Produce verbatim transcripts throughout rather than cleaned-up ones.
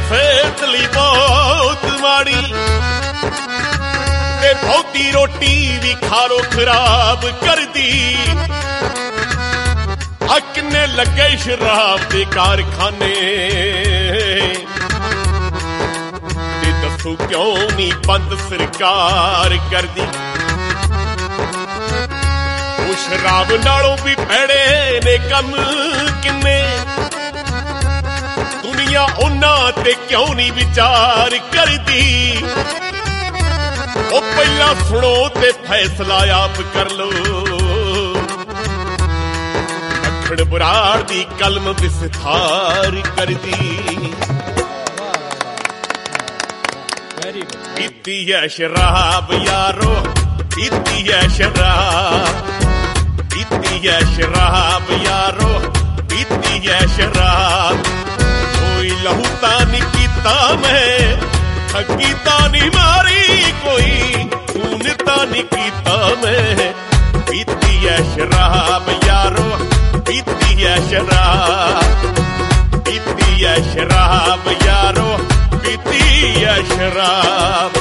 ਸਿਹਤ ਲਈ ਬਹੁਤ ਮਾੜੀ, ਤੇ ਬਹੁਤੀ ਰੋਟੀ ਵੀ ਖਾ ਲੋ ਖਰਾਬ ਕਰਦੀ। ਆ ਕਿੰਨੇ ਲੱਗੇ ਸ਼ਰਾਬ ਦੇ ਕਾਰਖਾਨੇ, ਤੇ ਦੱਸੋ ਕਿਉਂ ਨਹੀਂ ਬੰਦ ਸਰਕਾਰ ਕਰਦੀ। ਉਹ ਸ਼ਰਾਬ ਨਾਲੋਂ ਵੀ ਭੈੜੇ ਨੇ ਕੰਮ ਕਿੰਨੇ, ਦੁਨੀਆ ਉਹਨਾਂ ਤੇ ਕਿਉਂ ਨਹੀਂ ਵਿਚਾਰ ਕਰਦੀ। ਉਹ ਪਹਿਲਾਂ ਸੁਣੋ ਤੇ ਫੈਸਲਾ ਆਪ ਕਰ ਲੋ, ਅੱਖੜ ਬਰਾੜ ਦੀ ਕਲਮ ਵਿਸਥਾਰ ਕਰਦੀ। ਪੀਤੀ ਹੈ ਸ਼ਰਾਬ ਯਾਰੋ, ਪੀਤੀ ਹੈ ਸ਼ਰਾਬ, ਪੀਤੀ ਹੈ ਸ਼ਰਾਬ ਯਾਰੋ, ਪੀਤੀ ਹੈ ਸ਼ਰਾਬ। ਕੋਈ ਲਹੂ ਤਾਂ ਨਹੀਂ ਪੀਤਾ ਮੈਂ, ਠੱਗੀ ਤਾਂ ਨਹੀਂ ਮਾਰੀ ਕੋਈ, ਖੂਨ ਤਾਂ ਨਹੀਂ ਕੀਤਾ ਮੈਂ। ਪੀਤੀ ਹੈ ਸ਼ਰਾਬ ਯਾਰੋ, ਪੀਤੀ ਹੈ ਸ਼ਰਾਬ, ਪੀਤੀ ਹੈ ਸ਼ਰਾਬ ਯਾਰੋ, ਪੀਤੀ ਹੈ ਸ਼ਰਾਬ।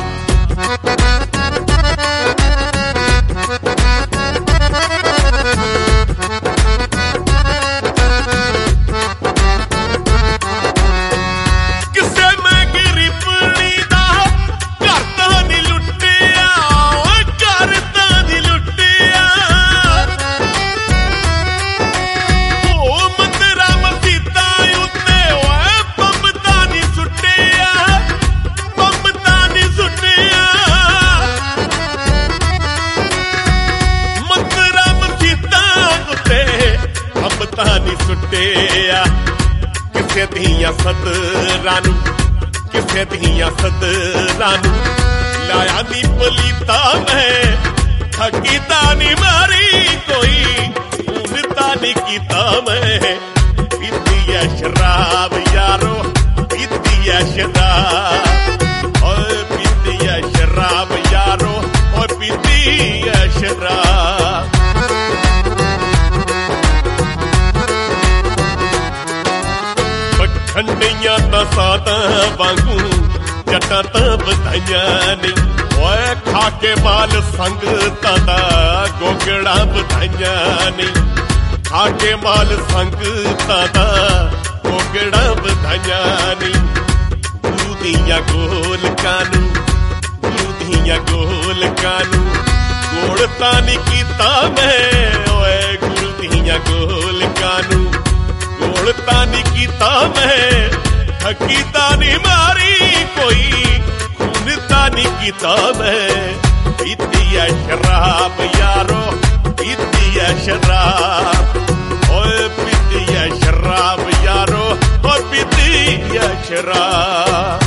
ਸੁੱਟਿਆ ਕਿਸੇ ਦੀਆਂ ਸਦਰਾਂ ਨੂੰ, ਕਿਸੇ ਦੀਆਂ ਸਦਰਾਂ ਨੂੰ ਲਾਇਆ ਨੀ ਪਲੀਤਾ ਮੈਂ। ਠੱਗੀ ਤਾਂ ਨੀ ਮਾਰੀ ਕੋਈ, ਖੂਨ ਤਾਂ ਨੀ ਕੀਤਾ ਮੈਂ। ਪੀਤੀ ਹੈ ਸ਼ਰਾਬ ਯਾਰੋ, ਪੀਤੀ ਹੈ ਸ਼ਰਾਬ, ਓਏ ਪੀਤੀ ਹੈ ਸ਼ਰਾਬ ਯਾਰੋ, ਓਏ ਪੀਤੀ ਹੈ ਸ਼ਰਾਬ। ਠੰਡੀਆਂ ਤਾਂ ਸਾਤਾਂ ਵਾਂਗੂ ਜੱਟਾਂ ਤਾਂ ਵਧਾਈਆਂ ਨਹੀਂ, ਓਏ ਖਾ ਕੇ ਮਾਲ ਸੰਗਤਾਂ ਦਾ ਗੋਗੜਾ ਵਧਾਈਆਂ ਨਹੀਂ। ਖਾ ਕੇ ਮਾਲ ਸੰਗਤਾਂ ਦਾ ਗੋਗੜਾ ਵਧਾਈਆਂ ਨਹੀਂ। ਗੁਰੂ ਦੀਆਂ ਗੋਲਕਾਂ ਨੂੰ, ਗੁਰੂ ਦੀਆਂ ਗੋਲਕਾਂ ਨੂੰ ਗੋਲ ਤਾਂ ਨਹੀਂ ਕੀਤਾ ਮੈਂ। ਓਏ ਗੁਰੂ ਦੀਆਂ ਗੋਲਕਾਂ ਨੂੰ ਗੋਲ ਤਾਂ ਨਹੀਂ ਕੀਤਾ ਮੈਂ। ਠੱਗੀ ਤਾਂ ਨਹੀਂ ਮਾਰੀ ਕੋਈ, ਖੂਨ ਤਾਂ ਨਹੀਂ ਕੀਤਾ ਮੈਂ। ਪੀਤੀ ਹੈ ਸ਼ਰਾਬ ਯਾਰੋ, ਪੀਤੀ ਹੈ ਸ਼ਰਾਬ, ਓਏ ਪੀਤੀ ਹੈ ਸ਼ਰਾਬ ਯਾਰੋ, ਓਏ ਪੀਤੀ ਹੈ ਸ਼ਰਾਬ।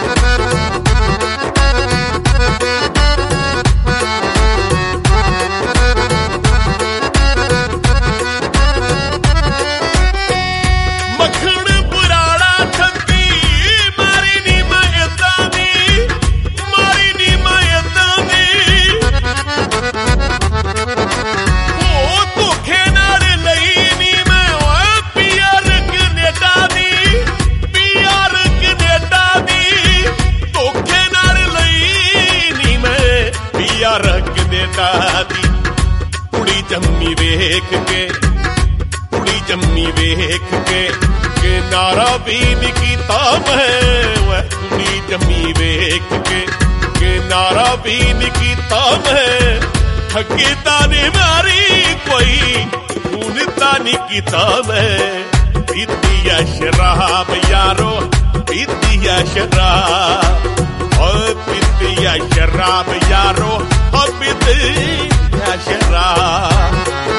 ਕੁੜੀ ਜੰਮੀ ਵੇਖ ਕੇ, ਕੁੜੀ ਜੰਮੀ ਵੇਖ ਕੇ, ਕਿ ਨਾਰਾ ਵੀ ਨੀ ਕੀਤਾ ਮੈਂ। ਕੁੜੀ ਜੰਮੀ ਵੇਖ ਕੇ, ਕਿ ਨਾਰਾ ਵੀ ਨੀ ਕੀਤਾ ਮੈਂ। ਠੱਗੀ ਤਾਂ ਨੀ ਮਾਰੀ ਕੋਈ, ਖੂਨ ਤਾਂ ਨੀ ਕੀਤਾ ਮੈਂ। ਪੀਤੀ ਹੈ ਸ਼ਰਾਬ ਯਾਰੋ, ਪੀਤੀ ਹੈ ਸ਼ਰਾਬ, ਓਏ ਪੀਤੀ ਹੈ ਸ਼ਰਾਬ ਯਾਰੋ, ਓਏ ਪੀਤੀ ਹੈ ਸ਼ਰਾਬ।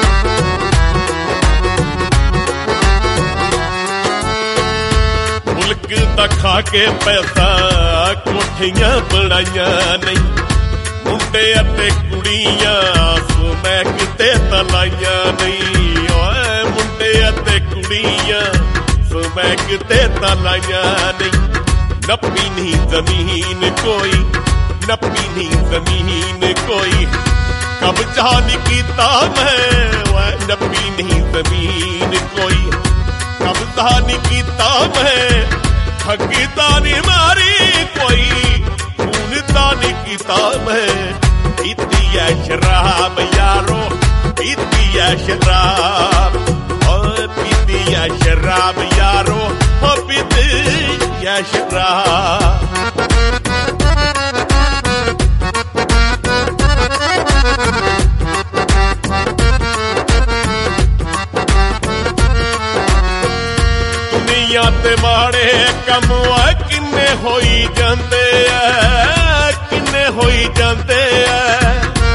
ਮੁਲਕ ਦਾ ਖਾ ਕੇ ਪੈਸਾ ਕੋਠੀਆਂ ਬਣਾਈਆਂ ਨਹੀਂ। ਮੁੰਡੇ ਅਤੇ ਕੁੜੀਆਂ ਸਮੈਕ ਤੇ ਤਲਾਈਆਂ ਨਹੀਂ। ਓਏ ਮੁੰਡੇ ਅਤੇ ਕੁੜੀਆਂ ਸਮੈਕ ਤੇ ਤਲਾਈਆਂ ਨਹੀਂ। ਨੱਪੀ ਨਹੀਂ ਜ਼ਮੀਨ ਕੋਈ, ਨੱਪੀ ਨਹੀਂ ਜ਼ਮੀਨ ਕੋਈ, ਕਬਜ਼ਾ ਨਹੀਂ ਕੀਤਾ ਮੈਂ। ਓਏ ਨੱਪੀ ਨਹੀਂ ਜ਼ਮੀਨ ਕੋਈ, ਕਬਜ਼ਾ ਨਹੀਂ ਕੀਤਾ ਮੈਂ। ठगी तां नी मारी कोई, खून तां नी कीता मैं। पीती है शराब यारो, पीती है शराब, ओए पीती है शराब यारो, ओ पीती है शराब। ते माड़े कम किन्ने होई जांदे ऐ, किन्ने होई जांदे ऐ।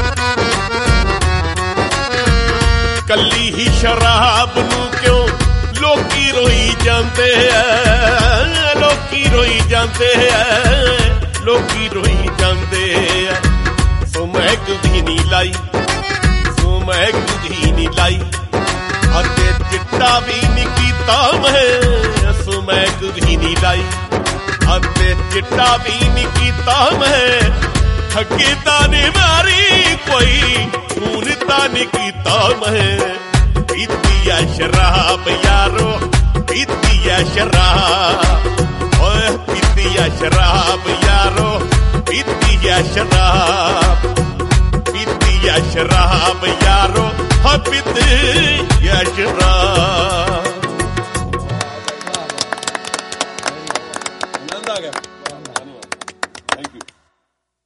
कल्ली ही शराब नू क्यों लोकी रोई जांदे ऐ, लोकी रोई जांदे ऐ, लोकी रोई जांदे ऐ। सो मैं कदी नी लाई, सो मैं कदी नी लाई, अते चिट्टा भी नी कीता मैं, सो मैं कदी नी लाई, अते चिट्टा भी नी कीता मैं। ठगी तां नी मारी कोई, खून तां नी कीता मैं। पीती है शराब यारो, पीती है शराब, ओए पीती है शराब यारो, पीती है शराब, पीती है शराब यारो, हो पीती है शराब।